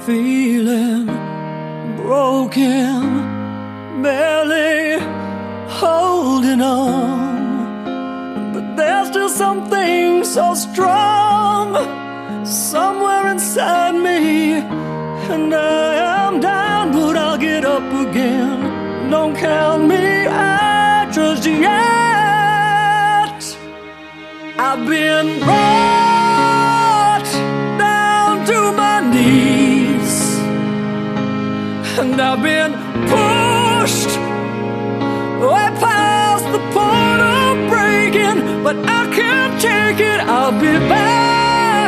feeling broken, barely holding on, but there's still something so strong somewhere inside me, and I am down, but I'll get up again. Don't count me out just yet. I've been brought down to my knees, and I've been pushed way past the point of breaking, but I can't take it. I'll be back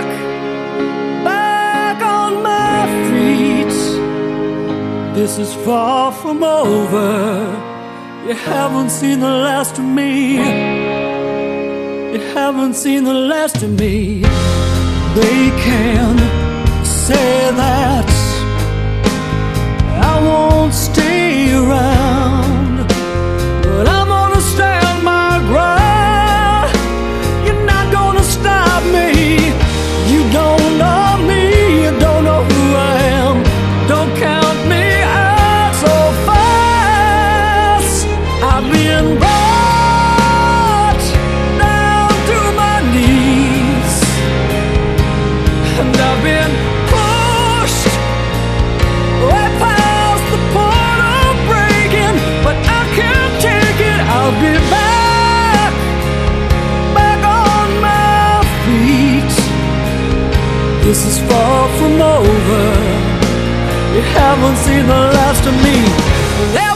on my feet. This is far from over. You haven't seen the last of me. You haven't seen the last of me. They can say that I won't stay around, but I'm gonna stand my ground. You're not gonna stop me. You don't know me, you don't know who I am. Don't count me out so fast. I've been brought down to my knees, and I've been pushed way past the point of breaking, but I can't take it. I'll be back on my feet. This is far from over. You haven't seen the last of me.